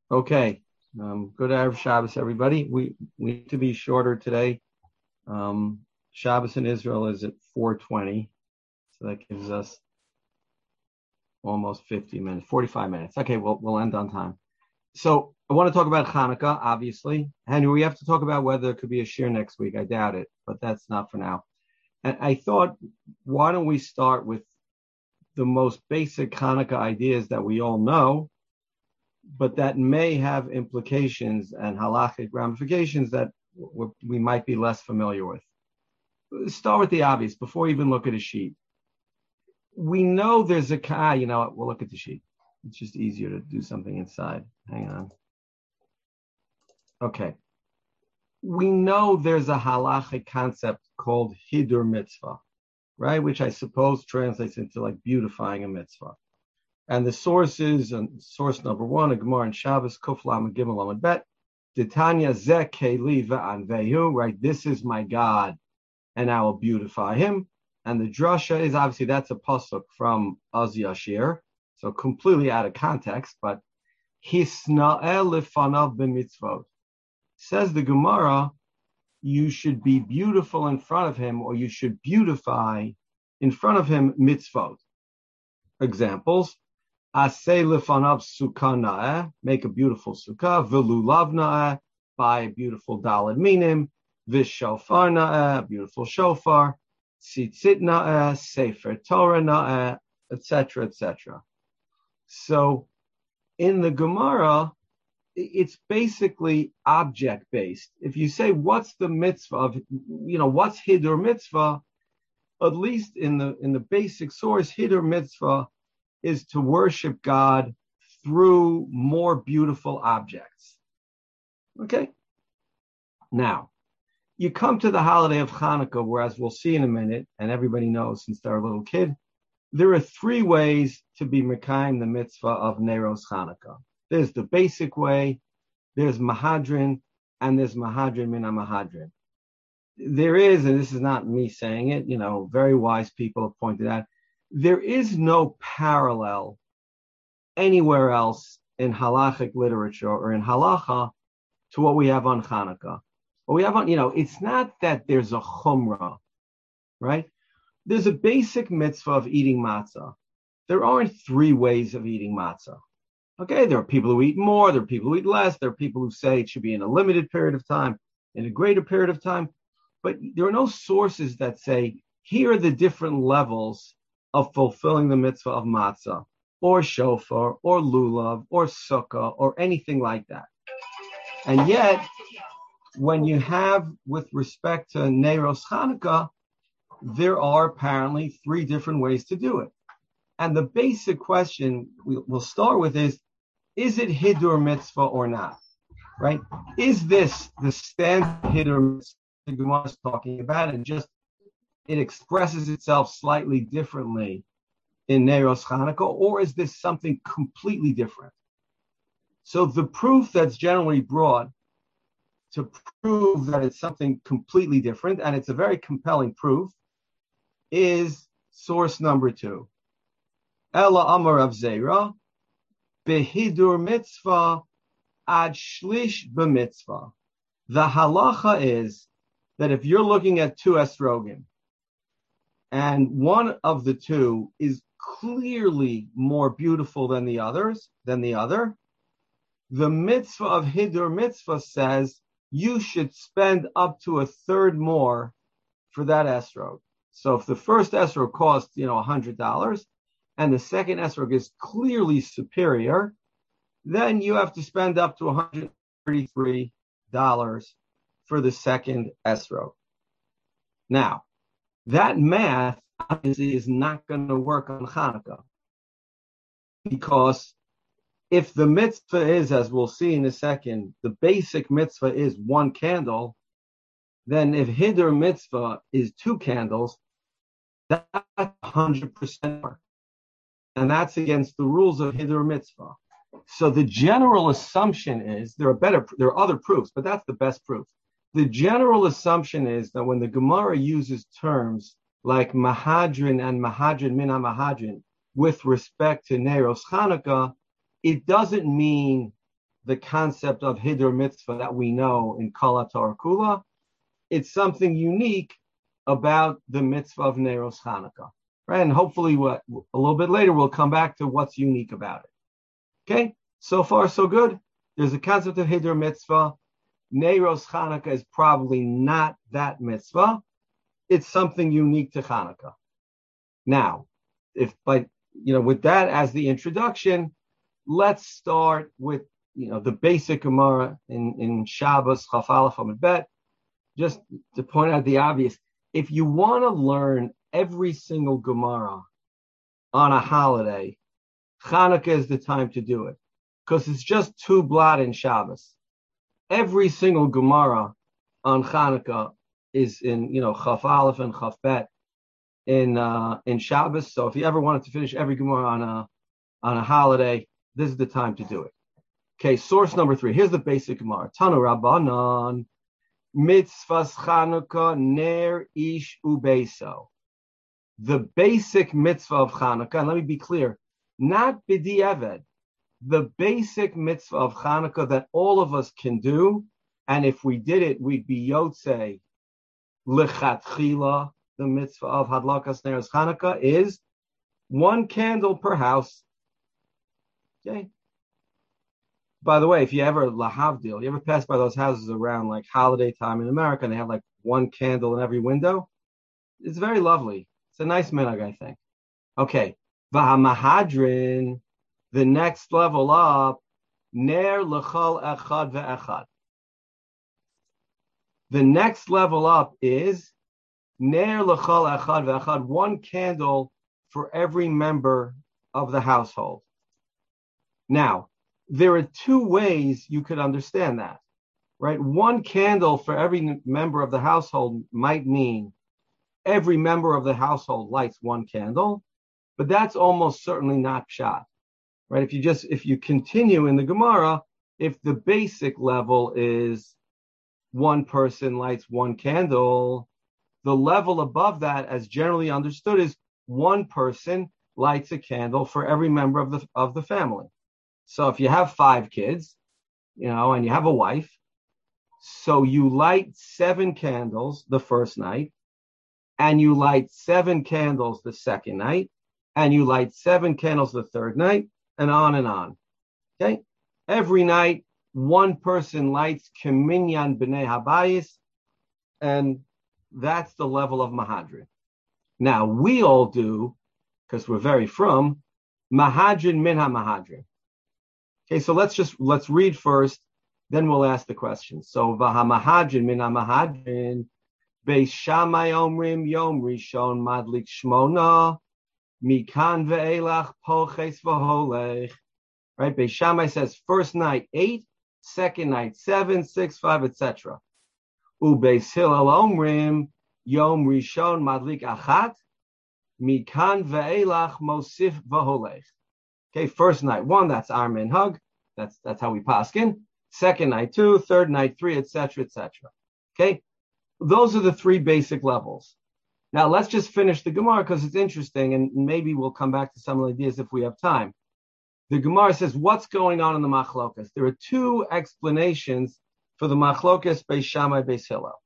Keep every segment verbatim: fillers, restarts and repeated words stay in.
Okay. Um, good Erev Shabbos, everybody. We we need to be shorter today. Um, Shabbos in Israel is at four twenty, so that gives us almost fifty minutes, forty-five minutes. Okay, we'll we'll end on time. So I want to talk about Hanukkah, obviously. Henry, we have to talk about whether there could be a shir next week. I doubt it, but that's not for now. And I thought, why don't we start with the most basic Hanukkah ideas that we all know, but that may have implications and halachic ramifications that we might be less familiar with. Let's start with the obvious before we even look at a sheet. We know there's a, ah, you know what, we'll look at the sheet. It's just easier to do something inside. Hang on. Okay. We know there's a halachic concept called hidur mitzvah, right? Which I suppose translates into like beautifying a mitzvah. And the sources, and source number one, a Gemara in Shabbos, Kuf Lamed Gimel Lamed Bet, Titania Zeh Keli Ve'anvehu, right? This is my God, and I will beautify him. And the drasha is obviously that's a pasuk from Az Yashir, so completely out of context, but Hisna'el Lefanav B'mitzvot. Says the Gemara, you should be beautiful in front of him, or you should beautify in front of him mitzvot. Examples. Aseh lefanav sukkah na'eh, make a beautiful sukkah. Velulav na'eh, buy a beautiful daled minim. Vishofar na'eh, a beautiful shofar. Tzitzit na'eh, sefer Torah na'eh, et cetera, et cetera. So in the Gemara, it's basically object-based. If you say, what's the mitzvah of, you know, what's hidur mitzvah, at least in the in the basic source, hidur mitzvah is to worship God through more beautiful objects. Okay? Now, you come to the holiday of Hanukkah, whereas we'll see in a minute, and everybody knows since they're a little kid, there are three ways to be mekayim the mitzvah of Neros Hanukkah. There's the basic way, there's Mahadrin, and there's Mahadrin min Mahadrin. There is, and this is not me saying it, you know, very wise people have pointed out, there is no parallel anywhere else in halachic literature or in halacha to what we have on Hanukkah. What we have on, you know, it's not that there's a chumrah, right? There's a basic mitzvah of eating matzah. There aren't three ways of eating matzah. Okay, there are people who eat more, there are people who eat less, there are people who say it should be in a limited period of time, in a greater period of time, but there are no sources that say, here are the different levels of fulfilling the mitzvah of matzah, or shofar, or lulav, or sukkah, or anything like that. And yet, when you have, with respect to Neiros Hanukkah, there are apparently three different ways to do it. And the basic question we'll start with is, is it hidur mitzvah or not? Right? Is this the standard hidur mitzvah the Gemara is talking about, and just it expresses itself slightly differently in Neiros Hanukkah, or is this something completely different? So the proof that's generally brought to prove that it's something completely different, and it's a very compelling proof, is source number two. Ela Amar Rav Zera, behidur mitzvah ad shlish b'mitzvah. The halacha is that if you're looking at two esrogim, and one of the two is clearly more beautiful than the others, than the other, the mitzvah of hidur mitzvah says you should spend up to a third more for that esrog. So if the first esrog cost, you know, one hundred dollars, and the second esrog is clearly superior, then you have to spend up to one hundred thirty-three dollars for the second esrog. Now, that math obviously is not going to work on Hanukkah, because if the mitzvah is, as we'll see in a second, the basic mitzvah is one candle, then if hidur mitzvah is two candles, that's one hundred percent more. And that's against the rules of hidur mitzvah. So the general assumption is, there are better, there are other proofs, but that's the best proof. The general assumption is that when the Gemara uses terms like Mahadrin and Mahadrin min Mahadrin with respect to Neiros Hanukkah, it doesn't mean the concept of Hidur Mitzvah that we know in Kol HaTorah Kula. It's something unique about the mitzvah of Neiros Chanukah, right? And hopefully, what a little bit later we'll come back to what's unique about it. Okay, so far so good. There's a concept of Hidur Mitzvah. Neiros Chanukah is probably not that mitzvah. It's something unique to Chanukah. Now, if by you know with that as the introduction, let's start with you know the basic Gemara in in Shabbos Chaf Aleph Amud Bet. Just to point out the obvious, if you want to learn every single Gemara on a holiday, Chanukah is the time to do it, because it's just two blot in Shabbos. Every single Gemara on Chanukah is in, you know, Chaf Aleph and Chaf Bet in uh, in Shabbos. So if you ever wanted to finish every Gemara on a on a holiday, this is the time to do it. Okay, source number three. Here's the basic Gemara. Tanu Rabbanan. Mitzvahs Chanukah ner ish ubeso. The basic mitzvah of Chanukah, and let me be clear, not b'di'eved, the basic mitzvah of Chanukah that all of us can do, and if we did it, we'd be yotzei lechatchila, the mitzvah of hadlakas neros Chanukah, is one candle per house. Okay. By the way, if you ever lahavdil, you ever pass by those houses around like holiday time in America, and they have like one candle in every window? It's very lovely. It's a nice minhag, I think. Okay, v'hamahadrin, the next level up, ner l'chol echad ve'echad. The next level up is ner l'chol echad ve'echad, one candle for every member of the household. Now, there are two ways you could understand that, right? One candle for every member of the household might mean every member of the household lights one candle, but that's almost certainly not pshat, right? If you just, if you continue in the Gemara, if the basic level is one person lights one candle, the level above that, as generally understood, is one person lights a candle for every member of the of the family. So if you have five kids, you know, and you have a wife, so you light seven candles the first night, and you light seven candles the second night, and you light seven candles the third night, and on and on. Okay? Every night, one person lights Keminyan B'nei Habayis, and that's the level of Mahadrin. Now, we all do, because we're very from, Mahadrin min ha-Mahadrin. Okay, so let's just, let's read first, then we'll ask the question. So, Vahamahadrin min ha-Mahadrin, Beis Shammai Omrim Yom Rishon Madlik Shmona, Mikan ve'elach Poches v'holech. Right, Beis Shammai says first night eight, second night seven, six, five, et cetera. Ubeis Hillel Omrim Yom Rishon Madlik Achat, Mikan ve'elach Mosif v'holech. Okay, first night one, that's our minhag. That's that's how we paskin. Second night two, third night three, et cetera, et cetera. Okay, those are the three basic levels. Now let's just finish the Gemara because it's interesting, and maybe we'll come back to some ideas if we have time. The Gemara says, what's going on in the machlokas? There are two explanations for the machlokas Beis Shammai Beis Hillel.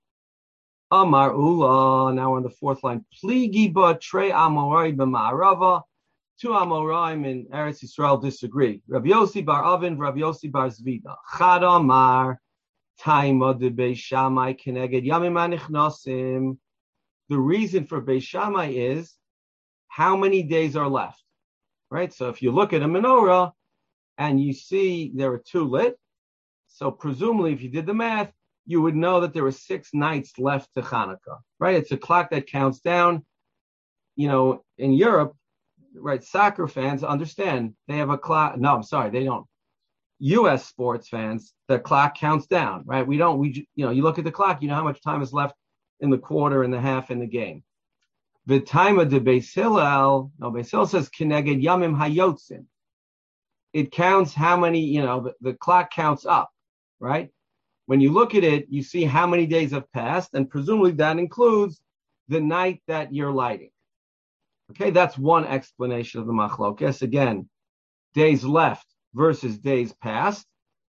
Amar Ula, now we're on the fourth line. Pligi ba trei amorai b'ma'arava. Two Amoraim in Eretz Yisrael disagree. Rav Yossi bar Avin, Rav Yossi bar Zvida. Chad Amar, Taima de Beis Shammai keneged Yamim hanichnasim. The reason for Beis Shammai is how many days are left, right? So if you look at a menorah and you see there are two lit, so presumably if you did the math, you would know that there are six nights left to Hanukkah, right? It's a clock that counts down. You know, in Europe, right, soccer fans understand they have a clock. No, I'm sorry, they don't. U S sports fans, the clock counts down, right? We don't, we, you know, you look at the clock, you know how much time is left in the quarter and the half in the game. The time of the Beis Hillel, no, Beis Hillel says, Keneged Yamim Hayotzin. It counts how many, you know, the, the clock counts up, right? When you look at it, you see how many days have passed, and presumably that includes the night that you're lighting. Okay, that's one explanation of the machlokes. Again, days left versus days past.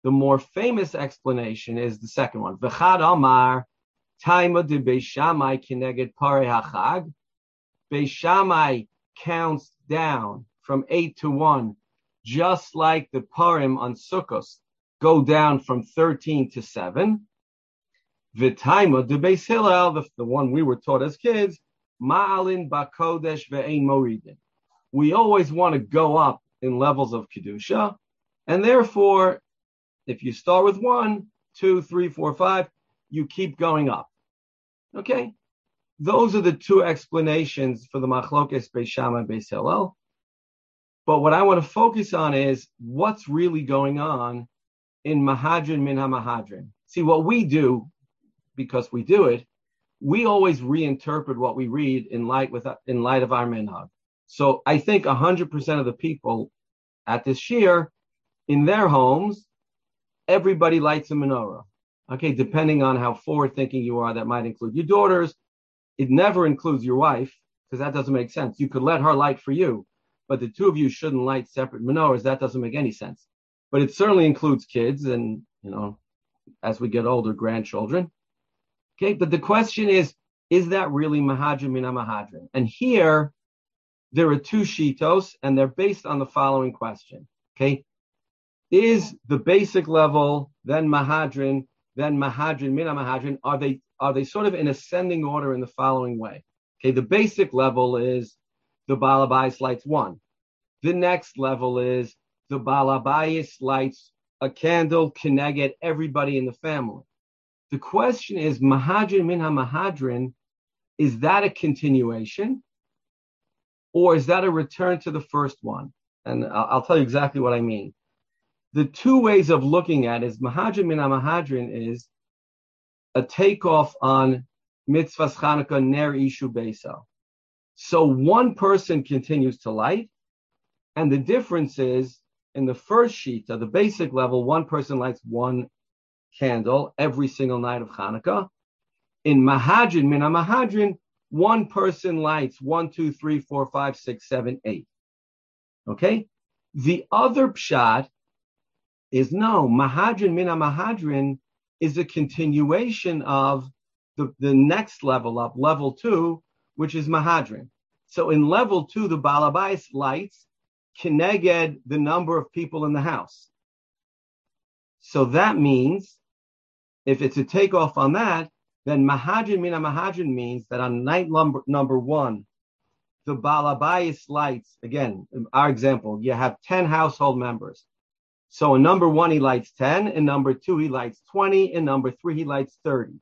The more famous explanation is the second one. V'chad Amar, Taima de Beis Shammai kineged Parei HaChag. Beis Shammai counts down from eight to one, just like the Purim on Sukkos go down from thirteen to seven. V'taima de Beis Hillel, the, the one we were taught as kids, Ma'alin Bakodesh ve'ein Moridin. We always want to go up in levels of Kedusha, and therefore, if you start with one, two, three, four, five, you keep going up. Okay? Those are the two explanations for the Machlokes Beis Shammai and Beis Hillel. But what I want to focus on is what's really going on in Mahadrin Min HaMahadrin. See, what we do, because we do it, we always reinterpret what we read in light with in light of our minhag. So I think one hundred percent of the people at this shiur, in their homes, everybody lights a menorah. Okay, depending on how forward-thinking you are, that might include your daughters. It never includes your wife, because that doesn't make sense. You could let her light for you, but the two of you shouldn't light separate menorahs. That doesn't make any sense. But it certainly includes kids and, you know, as we get older, grandchildren. Okay, but the question is, is that really Mahadrin Min HaMahadrin? And here, there are two shitos, and they're based on the following question. Okay, is the basic level, then Mahadrin, then Mahadrin Min HaMahadrin, are they are they sort of in ascending order in the following way? Okay, the basic level is the Baal Habayis lights one. The next level is the Baal Habayis lights a candle keneged everybody in the family. The question is, Mahadrin Min HaMahadrin, is that a continuation? Or is that a return to the first one? And I'll, I'll tell you exactly what I mean. The two ways of looking at it is Mahadrin Min HaMahadrin is a takeoff on Mitzvahs Chanukah Ner Ishu Beiso. So one person continues to light, and the difference is, in the first sheet, at the basic level, one person lights one candle every single night of Chanukah. In Mahadrin Min HaMahadrin, one person lights one, two, three, four, five, six, seven, eight. Okay? The other pshat is no, Mahadrin Min HaMahadrin is a continuation of the, the next level up, level two, which is Mahadrin. So in level two, the Baal Habayis lights keneged the number of people in the house. So that means, if it's a takeoff on that, then Mahadrin Min HaMahadrin means that on night number, number one, the Baal Habayis lights, again, our example, you have ten household members. So in number one, he lights ten. In number two, he lights twenty. In number three, he lights thirty.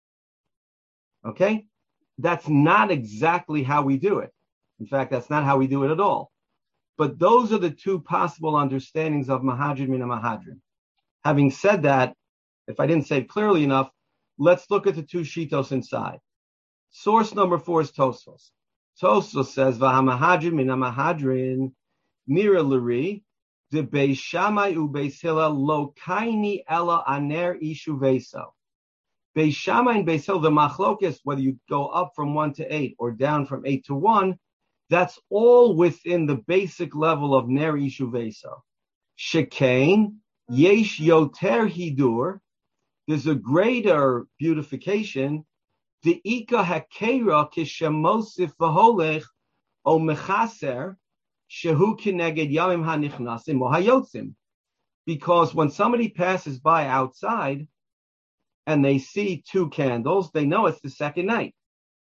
Okay? That's not exactly how we do it. In fact, that's not how we do it at all. But those are the two possible understandings of Mahadrin Min HaMahadrin. Having said that, if I didn't say it clearly enough, let's look at the two shitos inside. Source number four is Tosfos. Tosfos says, V'hamahadrin Min HaMahadrin nira l'ri de Beis Shammai u Beis Hillel lo kaini ela aner ishu veso. Beis Shammai and Beis Hillel, the machlokes, whether you go up from one to eight or down from eight to one, that's all within the basic level of ner ishu veso. Shekain yesh yoter hidur. There's a greater beautification. The ika hakera kishamosif v'holech o mechaser shehu kineged yamim hanichnasim o hayotzim. Because when somebody passes by outside and they see two candles, they know it's the second night.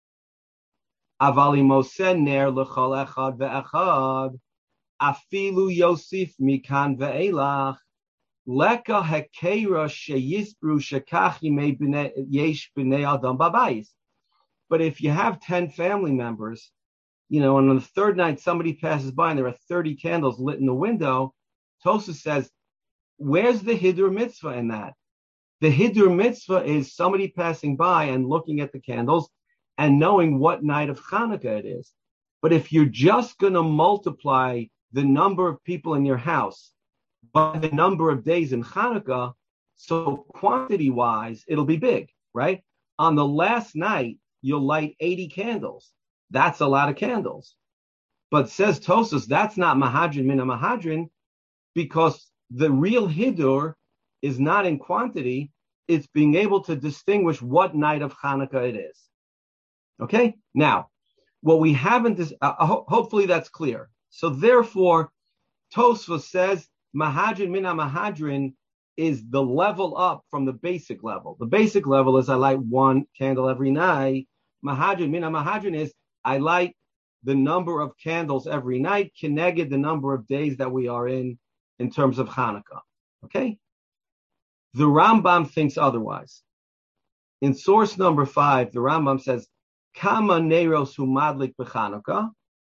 Avali mosen ner l'chol echad ve'echad afilu yosif mikan ve'elach. Leka hekera sheyispru shekach yimei yesh b'nei adam babayis. But if you have ten family members, you know, and on the third night somebody passes by and there are thirty candles lit in the window, Tosfos says, where's the hidur mitzvah in that? The hidur mitzvah is somebody passing by and looking at the candles and knowing what night of Chanukah it is. But if you're just going to multiply the number of people in your house by the number of days in Chanukah, so quantity-wise, it'll be big, right? On the last night, you'll light eighty candles. That's a lot of candles. But says Tosfos, that's not Mahadrin Min HaMahadrin, because the real Hidur is not in quantity, it's being able to distinguish what night of Hanukkah it is. Okay? Now, what we haven't is, uh, ho- hopefully that's clear. So therefore, Tosfos says, Mahadrin Mina Mahadrin is the level up from the basic level. The basic level is I light one candle every night. Mahadrin Mina Mahadrin is I light the number of candles every night, connected the number of days that we are in, in terms of Hanukkah. Okay? The Rambam thinks otherwise. In source number five, the Rambam says, Kama Neros hu madlik b'Chanukah,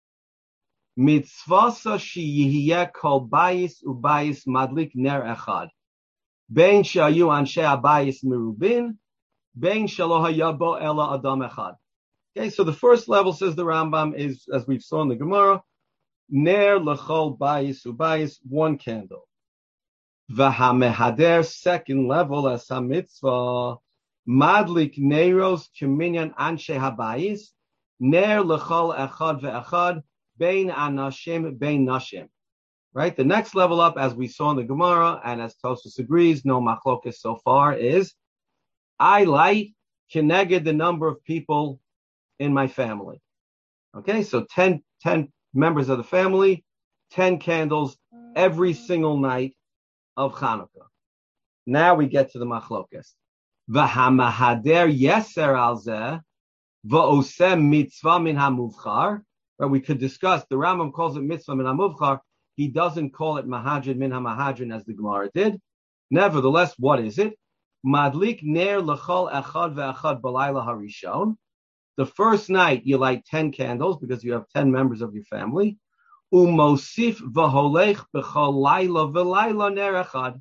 mitzvasa sheyihiyeh kol bayis ubayis madlik ner echad, bein shayu anshe abayis merubin, bein shelo haya bo ela adam echad. Okay, so the first level, says the Rambam, is, as we've saw in the Gemara, ner lechol bayis ubayis, one candle. V'hamehader, second level, as a mitzvah, madlik neros k'minyan anshe habayis, ner lechol echad ve'echad, bein anashim, bein nashim. Right? The next level up, as we saw in the Gemara, and as Tosfos agrees, no machlokas so far, is I light keneged the number of people in my family. Okay, so ten, ten members of the family, ten candles every single night of Hanukkah. Now we get to the machlokas. V'hamahader yeser al zeh v'osem mitzvah min hamuvchar. Right, we could discuss. The Rambam calls it mitzvah min hamuvchar. He doesn't call it mahadrin min hamahadrin as the Gemara did. Nevertheless, what is it? Madlik ner lechol echad ve'echad b'layla harishon. The first night you light ten candles because you have ten members of your family. Umosif v'holech b'chol layla v'layla ner echad.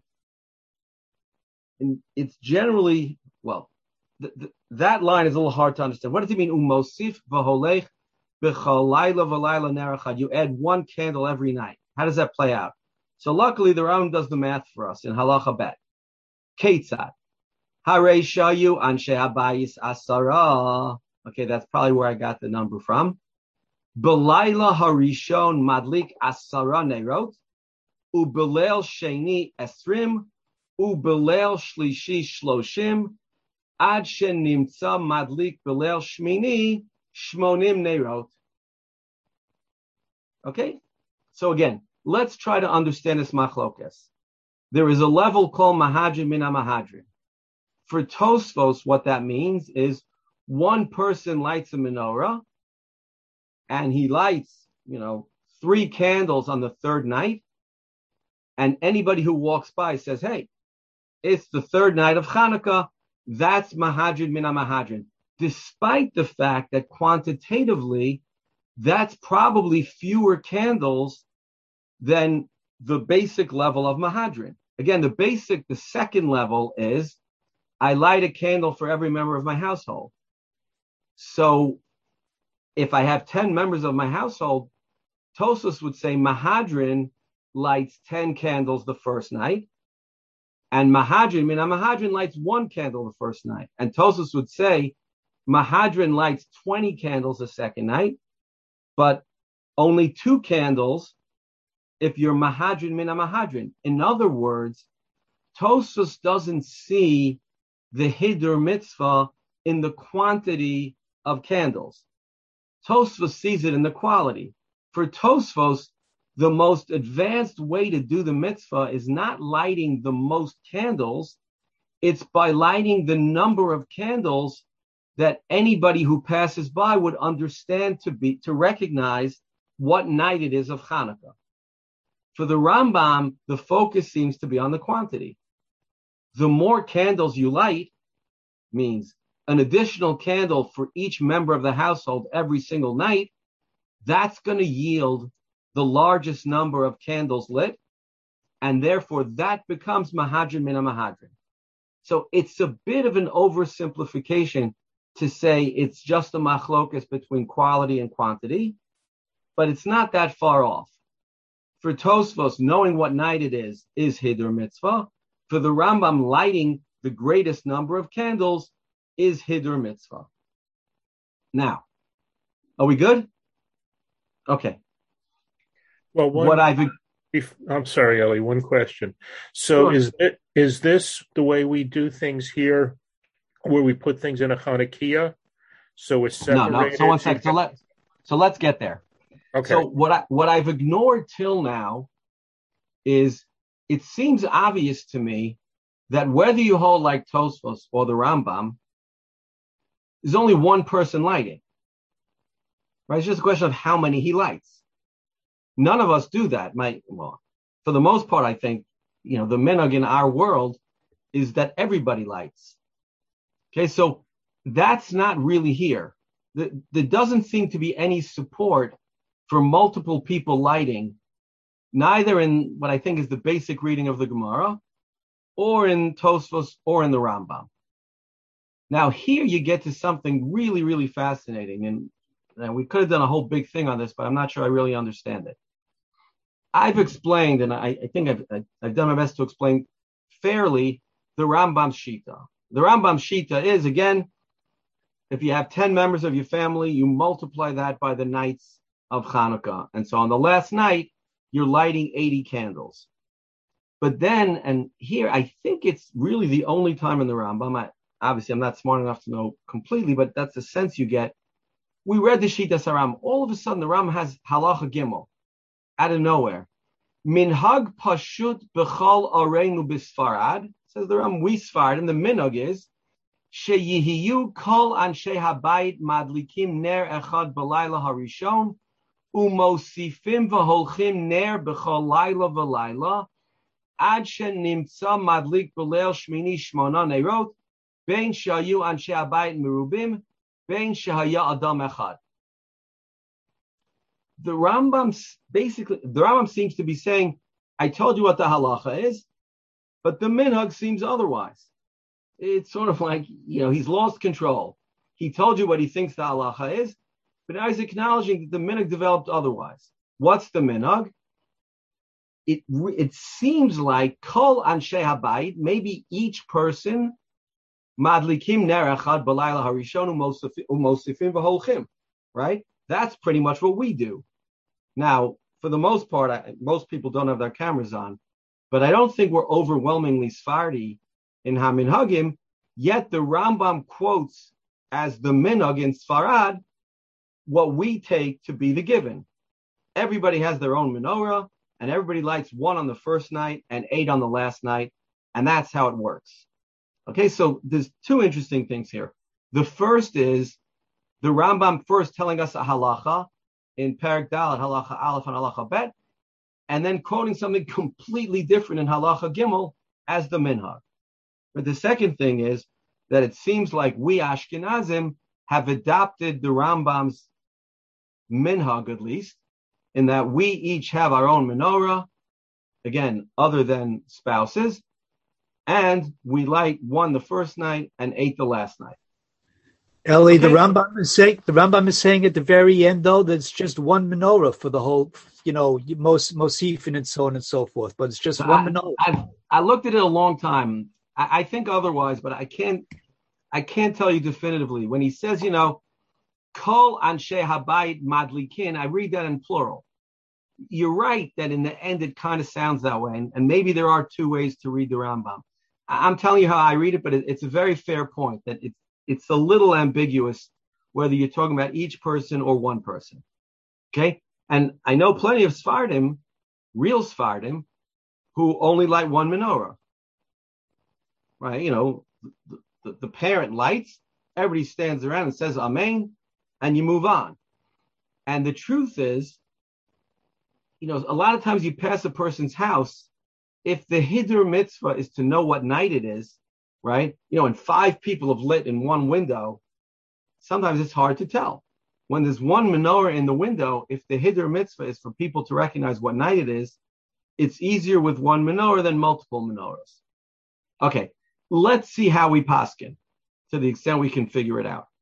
And it's generally, well, th- th- that line is a little hard to understand. What does it mean? Umosif v'holech b'chol layla v'layla ner echad. You add one candle every night. How does that play out? So luckily the Rambam does the math for us in Halacha Bet. Ketzad. Harei shayu anshe habayis asara. Okay, that's probably where I got the number from. Belayla harishon madlik asara nerot, ubelel sheni esrim, ubelel shlishi shloshim, ad shen nimtza madlik belel shmini shmonim nerot. Okay, so again, let's try to understand this machlokas. There is a level called mahadrin min mahadrin. For Tosfos, what that means is one person lights a menorah, and he lights, you know, three candles on the third night, and anybody who walks by says, hey, it's the third night of Hanukkah, that's mahadrin min mahadrin. Despite the fact that quantitatively, that's probably fewer candles than the basic level of mahadrin. Again, the basic, the second level is, I light a candle for every member of my household. So if I have ten members of my household, Tosfos would say Mahadrin lights ten candles the first night, and Mahadrin, Mina Mahadrin lights one candle the first night. And Tosfos would say Mahadrin lights twenty candles the second night, but only two candles if you're Mahadrin, Mina Mahadrin. In other words, Tosfos doesn't see the Hidur mitzvah in the quantity of candles. Tosfos sees it in the quality. For Tosfos, the most advanced way to do the mitzvah is not lighting the most candles, it's by lighting the number of candles that anybody who passes by would understand to be, to recognize what night it is of Hanukkah. For the Rambam, the focus seems to be on the quantity. The more candles you light means an additional candle for each member of the household every single night, that's going to yield the largest number of candles lit, and therefore that becomes mahadrin min mahadrin. So it's a bit of an oversimplification to say it's just a machlokas between quality and quantity, but it's not that far off. For Tosfos, knowing what night it is, is Hidur mitzvah. For the Rambam, lighting the greatest number of candles is Hidur mitzvah. Now, are we good? Okay. Well, one, what I've I'm sorry, Ellie, one question. So Sure. is it is this the way we do things here, where we put things in a Hanukkah? So it's No, no. So one separated. You second. So let so let's get there. okay. So what I what I've ignored till now is it seems obvious to me that whether you hold like Tosfos or the Rambam, there's only one person lighting. Right? It's just a question of how many he lights. None of us do that. My well, for the most part, I think, you know, the minhag in our world is that everybody lights. Okay, so that's not really here. There doesn't seem to be any support for multiple people lighting, neither in what I think is the basic reading of the Gemara, or in Tosfos, or in the Rambam. Now, here you get to something really, really fascinating, and, and we could have done a whole big thing on this, but I'm not sure I really understand it. I've explained, and I, I think I've, I've done my best to explain fairly, the Rambam Shita. The Rambam Shita is, again, if you have ten members of your family, you multiply that by the nights of Hanukkah. And so on the last night, you're lighting eighty candles. But then, and here, I think it's really the only time in the Rambam, I, obviously I'm not smart enough to know completely, but that's the sense you get. We read the Shita Saram. All of a sudden, the Rambam has Halacha Gimel. Out of nowhere. Minhag pashut b'chal areinu b'sfarad, says the Ram, we Sfarad, and the minhag is, sheyihiyu kol anshe habayit madlikim ner echad b'layla harishon, umosifim v'holchim ner b'chal layla v'layla, ad shenimtza madlik b'leil shmini shmona nerot, bein shayu anshe habayit merubim, bein shehaya adam echad. The Rambam basically, the Rambam seems to be saying, I told you what the halacha is, but the minhag seems otherwise. It's sort of like, you know, he's lost control. He told you what he thinks the halacha is, but now he's acknowledging that the minhag developed otherwise. What's the minhag? It it seems like kol anshe habayit, maybe each person, madlikim ner echad b'layla harishon umosifim v'holchim, right? That's pretty much what we do. Now, for the most part, I, most people don't have their cameras on, but I don't think we're overwhelmingly Sephardi in HaMinhagim, yet the Rambam quotes as the minhag in Sfarad what we take to be the given. Everybody has their own menorah, and everybody lights one on the first night and eight on the last night, and that's how it works. Okay, so there's two interesting things here. The first is the Rambam first telling us a halacha in Perek Dalet, halacha Aleph and halacha Bet, and then quoting something completely different in halacha Gimel as the minhag. But the second thing is that it seems like we Ashkenazim have adopted the Rambam's minhag, at least, in that we each have our own menorah, again, other than spouses, and we light one the first night and eight the last night. Ellie, okay. the Rambam is saying the Rambam is saying at the very end, though, that it's just one menorah for the whole, you know, most Mosifin and so on and so forth. But it's just so one I, menorah. I've, I looked at it a long time. I, I think otherwise, but I can't. I can't tell you definitively. When he says, you know, kol anshe habayit madlikin, I read that in plural. You're right that in the end it kind of sounds that way, and, and maybe there are two ways to read the Rambam. I, I'm telling you how I read it, but it, it's a very fair point that it's. It's a little ambiguous whether you're talking about each person or one person. Okay? And I know plenty of Sfardim, real Sfardim, who only light one menorah. Right? You know, the, the, the parent lights, everybody stands around and says Amen, and you move on. And the truth is, you know, a lot of times you pass a person's house, if the Hidur mitzvah is to know what night it is, right? You know, and five people have lit in one window, sometimes it's hard to tell. When there's one menorah in the window, if the Hidur mitzvah is for people to recognize what night it is, it's easier with one menorah than multiple menorahs. Okay, let's see how we paskin, to the extent we can figure it out.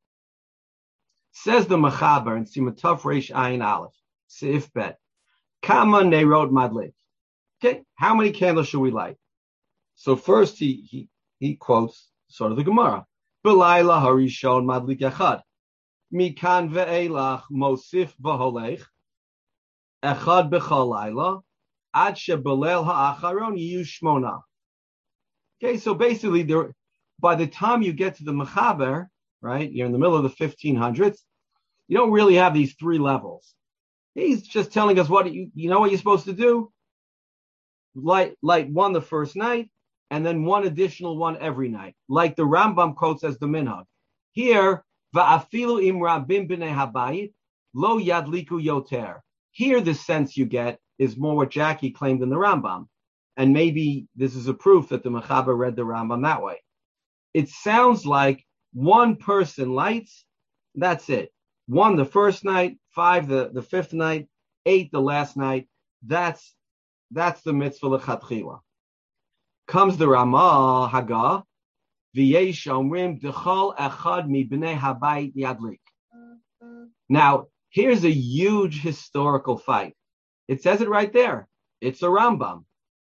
Says the Mechaber in Simatov Reish Ayin Aleph, Seif Bet, Kama Neirot Madlik. Okay, how many candles should we light? So first he he He quotes sort of the Gemara. B'layla harishon madlik echad. Mikan ve'elach mosif v'holech. Echad b'chal layla. Ad shebelel ha'acharon yiyu shmona. Okay, so basically, there, by the time you get to the Mechaber, right, you're in the middle of the fifteen hundreds, you don't really have these three levels. He's just telling us what you, you know what you're supposed to do? Light, light one the first night, and then one additional one every night. Like the Rambam quotes as the minhag. Here, va'afilu im rabim b'nei habayit, lo yadliku yoter. Here, the sense you get is more what Jackie claimed in the Rambam. And maybe this is a proof that the Mechaber read the Rambam that way. It sounds like one person lights, that's it. One the first night, five the, the fifth night, eight the last night. That's that's the mitzvah lechatchila. Comes the Ramah Haggah, v'yesh omrim dechol echad mibnei habayit yadlik. Now, here's a huge historical fight. It says it right there. It's a Rambam.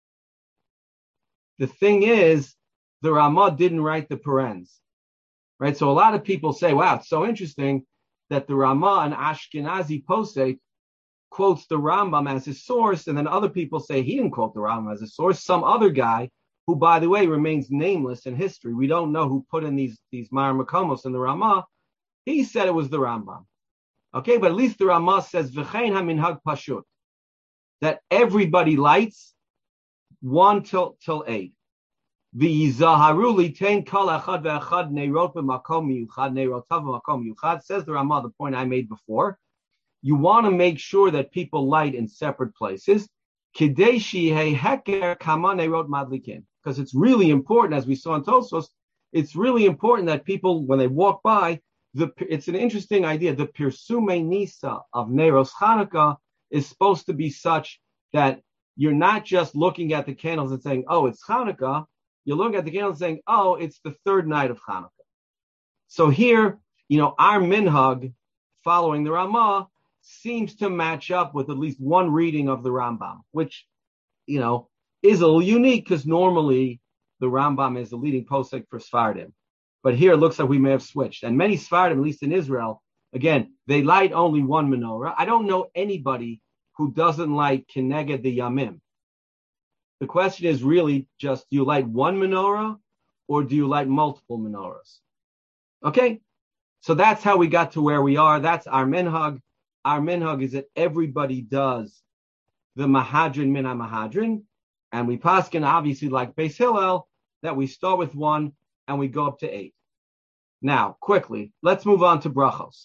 The thing is, the Ramah didn't write the parens, right? So a lot of people say, wow, it's so interesting that the Ramah, an Ashkenazi posek, quotes the Rambam as his source, and then other people say he didn't quote the Rambam as a source. Some other guy, who, by the way, remains nameless in history, we don't know who put in these, these Mar Makomos in the Ramah, he said it was the Rambam. Okay, but at least the Ramah says, V'chein ha-minhag pashut, that everybody lights one till till eight. V'yizaharu litain kol echad ve'echad neirot b'makom miyuchad neirotav b'makom miyuchad. Says the Ramah, the point I made before. You want to make sure that people light in separate places. Kidei shehei heker kama neirot madlikin. Because it's really important, as we saw in Tosfos, it's really important that people, when they walk by, the it's an interesting idea. The Pirsume Nisa of Neiros Chanukah is supposed to be such that you're not just looking at the candles and saying, oh, it's Hanukkah. You're looking at the candles and saying, oh, it's the third night of Hanukkah. So here, you know, our minhag, following the Ramah, seems to match up with at least one reading of the Rambam, which, you know, is a little unique because normally the Rambam is the leading posek for Sfardim. But here it looks like we may have switched. And many Sfardim, at least in Israel, again, they light only one menorah. I don't know anybody who doesn't light Keneged the Yamim. The question is really just, do you light one menorah or do you light multiple menorahs? Okay, so that's how we got to where we are. That's our minhag. Our minhag is that everybody does the Mahadrin min ha-Mahadrin, and we paskin, obviously, like Beis Hillel, that we start with one and we go up to eight. Now, quickly, let's move on to brachos.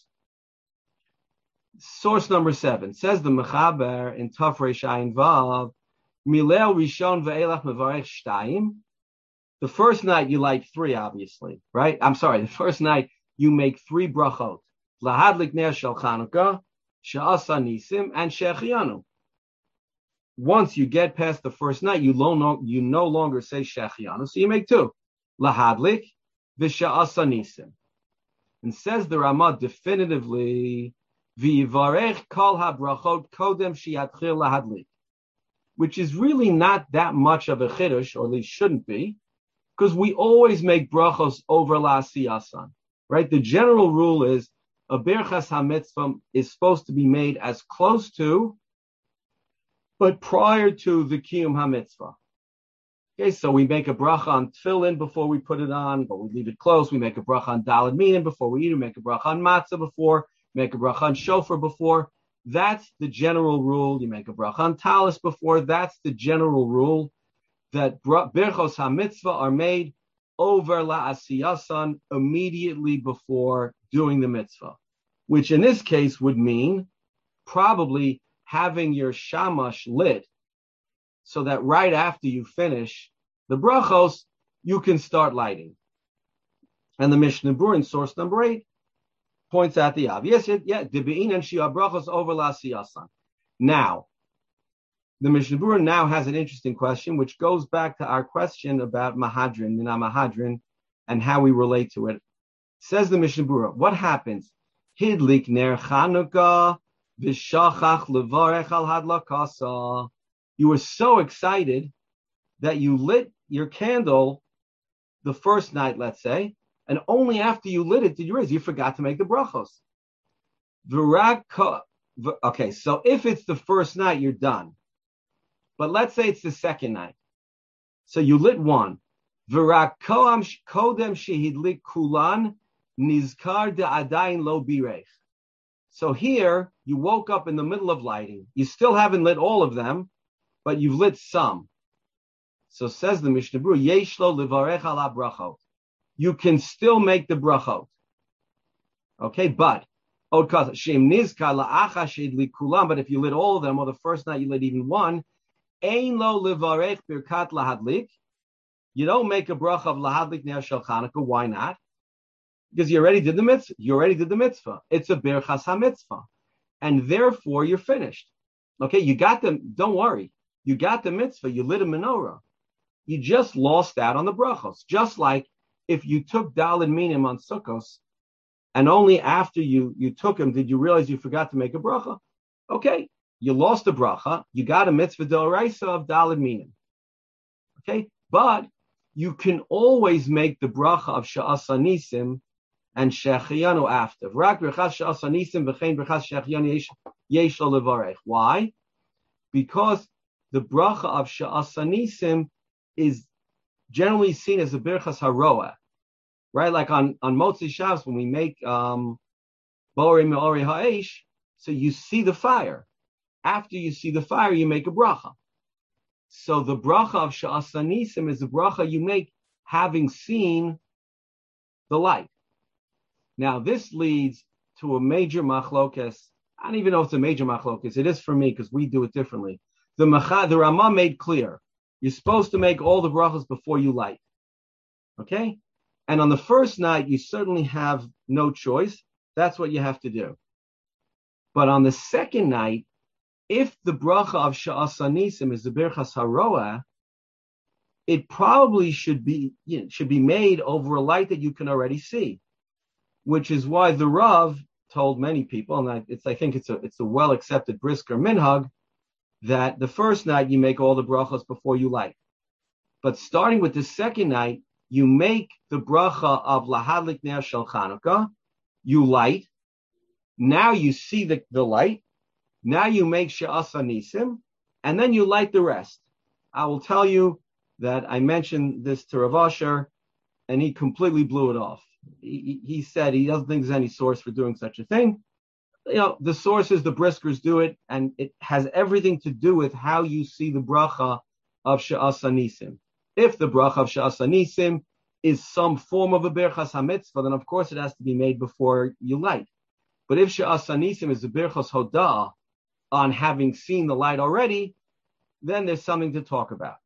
Source number seven says the Mechaber in Taf Reish Ayin Vav, Milel Rishon ve'elach mevarech shtayim. The first night you light three, obviously, right? I'm sorry. The first night you make three brachot: lahadlik ner shel Chanukah, she'asa nisim, and shechianu. Once you get past the first night, you, lo- you no longer say shechianu, so you make two: lahadlik v'she'asa nisim. And says the Ramah definitively, v'yivarech kol habrachot kodem shiatchil lahadlik, which is really not that much of a chiddush, or at least shouldn't be, because we always make brachos over la'asiyasan, right? The general rule is a birchas hamitzvah is supposed to be made as close to, but prior to the kiyum hamitzvah. Okay, so we make a bracha on tefillin before we put it on, but we leave it close. We make a bracha on daled minim before we eat it. We make a bracha on matzah before. Make a bracha on shofar before. That's the general rule. You make a bracha on talis before. That's the general rule, that birchos hamitzvah are made over la'asiyasan immediately before doing the mitzvah, which in this case would mean probably having your shamash lit so that right after you finish the brachos, you can start lighting. And the Mishnah Berurah in source number eight points out the obvious. Yeah, debein and shia brachos over la'asiyasan. Now, the Mishnah Berurah now has an interesting question, which goes back to our question about Mahadrin, Mina Mahadrin, and how we relate to it. Says the Mishnah Berurah, what happens? Hidlik ner Chanukah v'shachach levarech al hadlakasa. You were so excited that you lit your candle the first night, let's say, and only after you lit it did you realize you forgot to make the brachos. Okay, so if it's the first night, you're done. But let's say it's the second night. So you lit one. V'rak kodem shehidlik kulan nizkar de'adayin lo birech. So here, you woke up in the middle of lighting. You still haven't lit all of them, but you've lit some. So says the Mishnah Berurah, yesh lo levarech ala brachot. You can still make the brachot. Okay, but but if you lit all of them, or the first night you lit even one, ein lo levarech birkat lahadlik. You don't make a bracha of lahadlik ner shel Chanukah. Why not? Because you already did the mitzvah. You already did the mitzvah. It's a birchas ha-mitzvah, and therefore you're finished. Okay, you got them. Don't worry, you got the mitzvah. You lit a menorah. You just lost out on the brachos. Just like if you took Daled Minim on Sukkos, and only after you, you took them did you realize you forgot to make a bracha. Okay, you lost a bracha. You got a mitzvah d'oraisa of Daled Minim. Okay, but you can always make the bracha of Sha'as HaNisim and Shechiyanu after. Rak brachas Sha'as HaNisim v'chein brachas Shechiyanu yesh lo levarech. Why? Because the bracha of Sha'as HaNisim is generally seen as a birchas haroa, right? Like on, on Motzi Shabbos, when we make um, Borei Me'orei Ha'esh, so you see the fire. After you see the fire, you make a bracha. So the bracha of Sha'as HaNisim is the bracha you make having seen the light. Now, this leads to a major machlokes. I don't even know if it's a major machlokes. It is for me because we do it differently. The, Macha, the Ramah made clear you're supposed to make all the brachas before you light. Okay? And on the first night, you certainly have no choice. That's what you have to do. But on the second night, if the bracha of Sha'as HaNisim is the birchas haroa, it probably should be you know, should be made over a light that you can already see, which is why the Rav told many people, and I, it's I think it's a it's a well accepted brisker minhag, that the first night you make all the brachas before you light. But starting with the second night, you make the bracha of lahadlik ner shel Chanukah, you light, now you see the, the light, now you make Sha'as HaNisim, and then you light the rest. I will tell you that I mentioned this to Rav Asher, and he completely blew it off. He, he said he doesn't think there's any source for doing such a thing. You know, the sources, the briskers do it, and it has everything to do with how you see the bracha of Sha'as HaNisim. If the bracha of Sha'as HaNisim is some form of a birchas ha-mitzvah, then of course it has to be made before you light. But if Sha'as HaNisim is a birchas hoda'ah on having seen the light already, then there's something to talk about.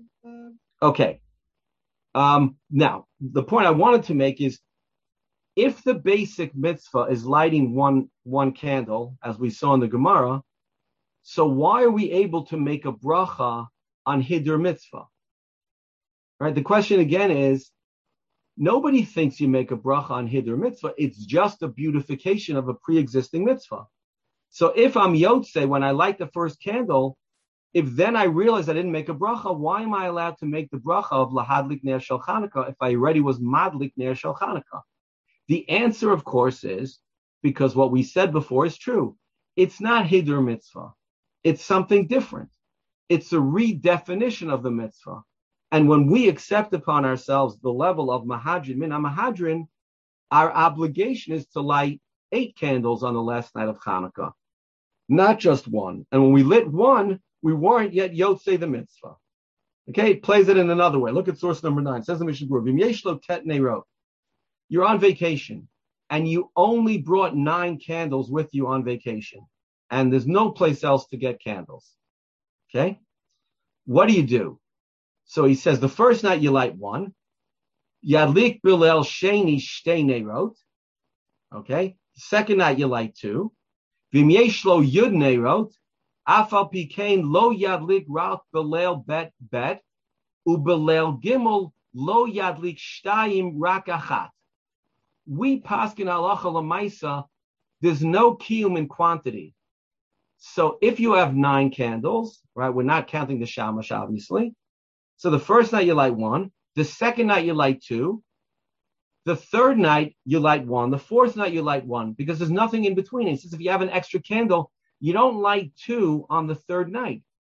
Okay. Um, now, the point I wanted to make is, if the basic mitzvah is lighting one one candle, as we saw in the Gemara, so why are we able to make a bracha on hidur mitzvah? Right? The question again is, nobody thinks you make a bracha on hidur mitzvah. It's just a beautification of a pre-existing mitzvah. So if I'm yotze, when I light the first candle, if then I realize I didn't make a bracha, why am I allowed to make the bracha of lahadlik ner shel Chanukah if I already was madlik ner shel Chanukah? The answer, of course, is because what we said before is true. It's not hidur mitzvah. It's something different. It's a redefinition of the mitzvah. And when we accept upon ourselves the level of mahadrin, min mahadrin, our obligation is to light eight candles on the last night of Hanukkah, not just one. And when we lit one, we weren't yet yotzei the mitzvah. Okay, it plays it in another way. Look at source number nine. It says the Mishnah Berurah, V'im yesh lo tet neirot. You're on vacation, and you only brought nine candles with you on vacation, and there's no place else to get candles. Okay? What do you do? So he says the first night you light one. Yadlik bilel sheni shtei neirot. Okay? The second night you light two. V'im yesh lo yud neirot. Afal pikein lo yadlik rak bilel bet bet. Ubelel gimel lo yadlik shtayim rak achat. We paskin halacha lemaisa, there's no kiyum in quantity. So if you have nine candles, right, we're not counting the shamash, obviously. So the first night you light one, the second night you light two, the third night you light one, the fourth night you light one, because there's nothing in between. It says if you have an extra candle, you don't light two on the third night.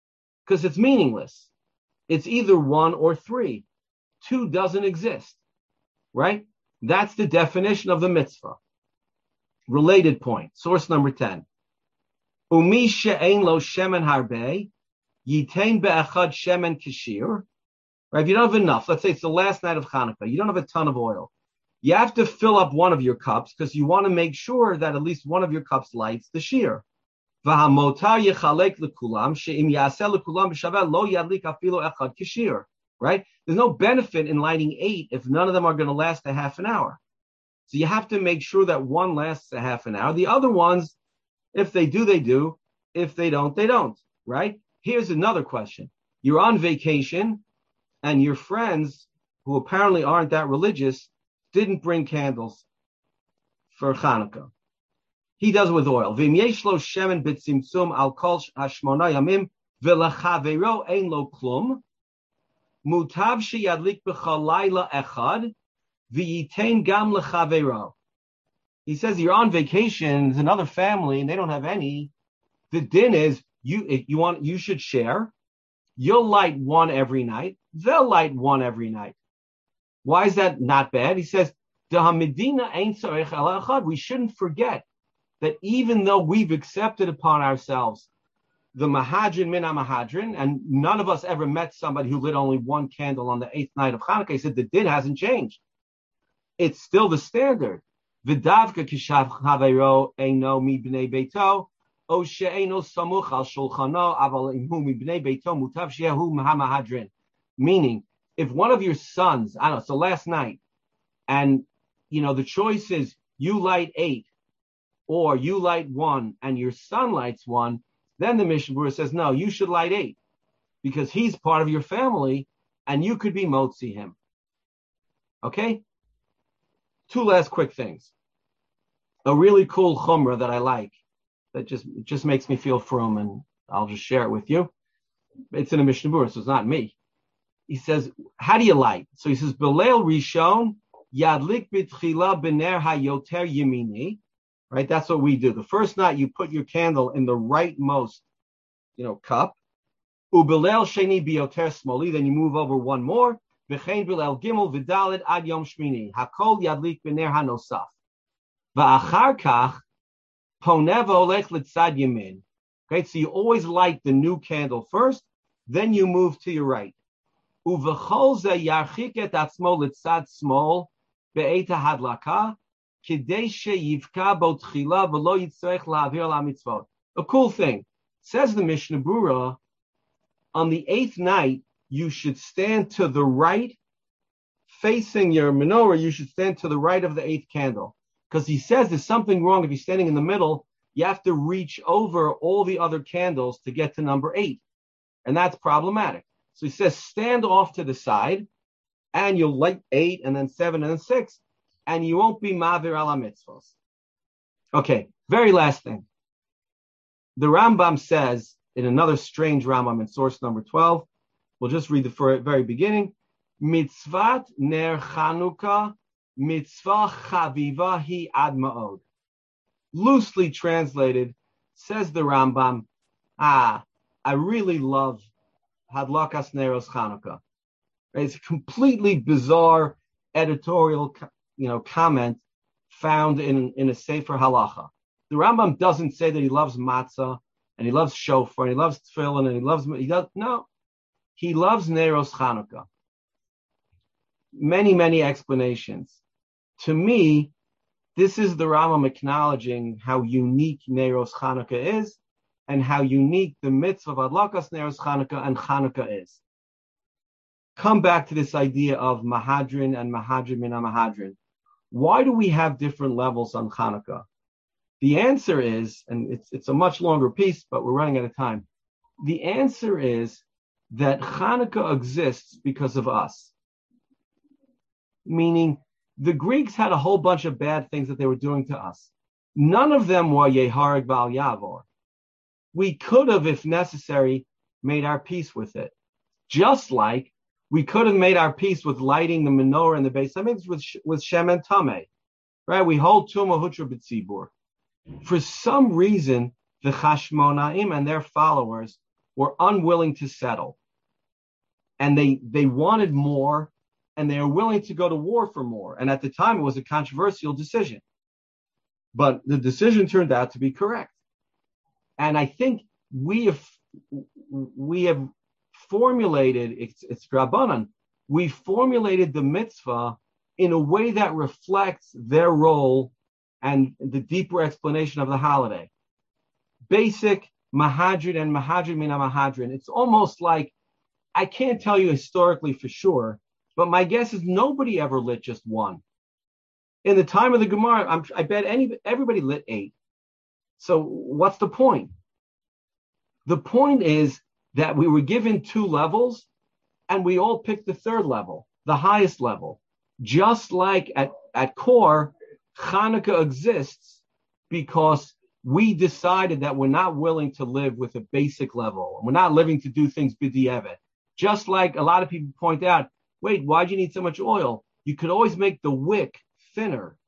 because it's meaningless. It's either one or three. Two doesn't exist, right? That's the definition of the mitzvah. Related point, source number ten. Umi she'ein lo shemen harbe, yitain be'echad shemen kishir. Right? If you don't have enough, let's say it's the last night of Hanukkah, you don't have a ton of oil. You have to fill up one of your cups because you want to make sure that at least one of your cups lights the shear. V'hamotar yechalek lekulam she'im yaseh lekulam b'shaveh lo yadlik afilo echad kishir. Right? There's no benefit in lighting eight if none of them are going to last a half an hour. So you have to make sure that one lasts a half an hour. The other ones, if they do, they do. If they don't, they don't. Right? Here's another question. You're on vacation and your friends, who apparently aren't that religious, didn't bring candles for Hanukkah. He does it with oil. V'im yesh lo shemen b'tzimtzum al kol hashmona yamim v'lechavero ein lo klum mutav sheyadlik b'chol layla echad v'yitain gam lechavero. He says you're on vacation, there's another family, and they don't have any. The din is you if you want you should share. You'll light one every night. They'll light one every night. Why is that not bad? He says, we shouldn't forget that even though we've accepted upon ourselves the Mahadrin min Mahadrin, and none of us ever met somebody who lit only one candle on the eighth night of Hanukkah, he said the din hasn't changed. It's still the standard. V'davka kishav chaveiro eino mi b'nei beito, o she'eino samuch al shulchano aval imhu mi b'nei beito mutav she'ehu mahadrin. Meaning, if one of your sons, I don't know, so last night, and, you know, the choice is you light eight or you light one and your son lights one, then the Mishnah Berurah says, no, you should light eight because he's part of your family and you could be motzi him. Okay? Two last quick things. A really cool chumrah that I like that just, just makes me feel frum, and I'll just share it with you. It's in a Mishnah Berurah, so it's not me. He says, how do you light? So he says, Beleil Rishon, Yadlik B'tchila B'ner HaYoter Yemini. Right? That's what we do. The first night you put your candle in the rightmost, you know, cup. Ubeleil Sheni B'yoter Smoli. Then you move over one more. V'chein Beleil Gimel V'dalet Ad Yom Shmini. Hakol Yadlik B'ner HaNosaf. V'achar Kach Poneva Olech L'tzad Yemin. Okay? So you always light the new candle first. Then you move to your right. Uvechol ze yarchik et atzmo litzad smol be'et hadlaka kidei sheyivka bo tchila v'lo yitzrech la'avir la'mitzvot. A cool thing. Says the Mishnah Berurah, on the eighth night, you should stand to the right, facing your menorah, you should stand to the right of the eighth candle. Because he says there's something wrong if you're standing in the middle, you have to reach over all the other candles to get to number eight. And that's problematic. So he says, stand off to the side, and you'll light eight, and then seven, and then six, and you won't be ma'avir ala mitzvos. Okay, very last thing. The Rambam says, in another strange Rambam in source number twelve, we'll just read the very beginning, Mitzvat ner Chanukah, mitzvah chaviva hi ad ma'od. Loosely translated, says the Rambam, ah, I really love Hadlakas Neros Chanukah. It's a completely bizarre editorial, you know, comment found in, in a Sefer Halacha. The Rambam doesn't say that he loves matzah and he loves shofar and he loves tefillin and he loves, he does, no. He loves Neros Chanukah. Many, many explanations. To me, this is the Rambam acknowledging how unique Neros Chanukah is and how unique the mitzvah of Adlakas Neros Chanukah and Chanukah is. Come back to this idea of Mahadrin and Mahadrin min Mahadrin. Why do we have different levels on Chanukah? The answer is, and it's it's a much longer piece, but we're running out of time. The answer is that Chanukah exists because of us. Meaning, the Greeks had a whole bunch of bad things that they were doing to us. None of them were Yehareg Bal Yavor. We could have, if necessary, made our peace with it. Just like we could have made our peace with lighting the menorah in the Beis Hamikdash with, with Shem and Tameh. Right? We hold Tumah Hutra B'tzibur. For some reason, the Chashmonaim and their followers were unwilling to settle. And they, they wanted more, and they were willing to go to war for more. And at the time, it was a controversial decision. But the decision turned out to be correct. And I think we have, we have formulated, it's, it's Rabbanan, we formulated the mitzvah in a way that reflects their role and the deeper explanation of the holiday. Basic Mahadrin and Mahadrin Mina Mahadrin. It's almost like, I can't tell you historically for sure, but my guess is nobody ever lit just one. In the time of the Gemara, I'm, I bet any everybody lit eight. So what's the point? The point is that we were given two levels, and we all picked the third level, the highest level. Just like at, at core, Hanukkah exists because we decided that we're not willing to live with a basic level. We're not living to do things b'di'evet. Just like a lot of people point out, wait, why'd you need so much oil? You could always make the wick thinner.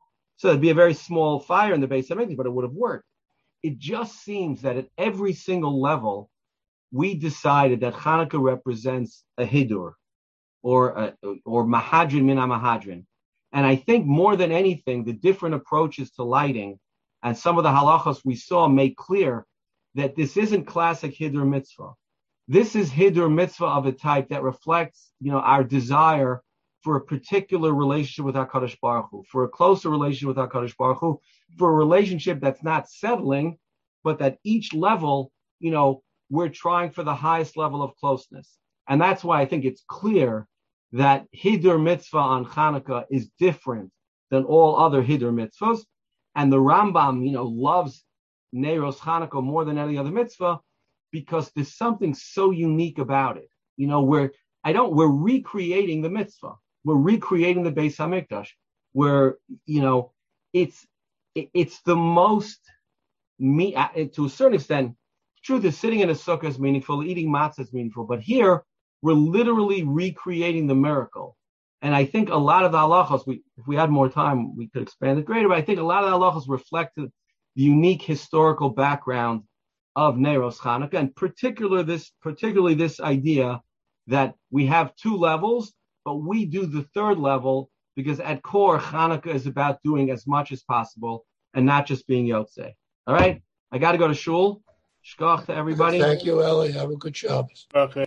So it'd be a very small fire in the base of it, but it would have worked. It just seems that at every single level, we decided that Hanukkah represents a hidur, or a, or mahadrin min mahadrin. And I think more than anything, the different approaches to lighting and some of the halachos we saw make clear that this isn't classic hidur mitzvah. This is hidur mitzvah of a type that reflects, you know, our desire for a particular relationship with HaKadosh Baruch Hu, for a closer relationship with HaKadosh Baruch Hu, for a relationship that's not settling, but that each level, you know, we're trying for the highest level of closeness. And that's why I think it's clear that hidur mitzvah on Hanukkah is different than all other hidur mitzvahs. And the Rambam, you know, loves Neiros Hanukkah more than any other mitzvah because there's something so unique about it. You know, we're, I don't, we're recreating the mitzvah. We're recreating the Beis HaMikdash, where, you know, it's, it, it's the most, me, to a certain extent, truth is sitting in a sukkah is meaningful, eating matzah is meaningful, but here we're literally recreating the miracle. And I think a lot of the halachos, we, if we had more time, we could expand it greater, but I think a lot of the halachos reflect the unique historical background of Neiros Hanukkah, and particular this, particularly this idea that we have two levels, but we do the third level because at core, Hanukkah is about doing as much as possible and not just being Yotzei. All right? I got to go to shul. Shkach to everybody. Thank you, Eli. Have a good job. Okay.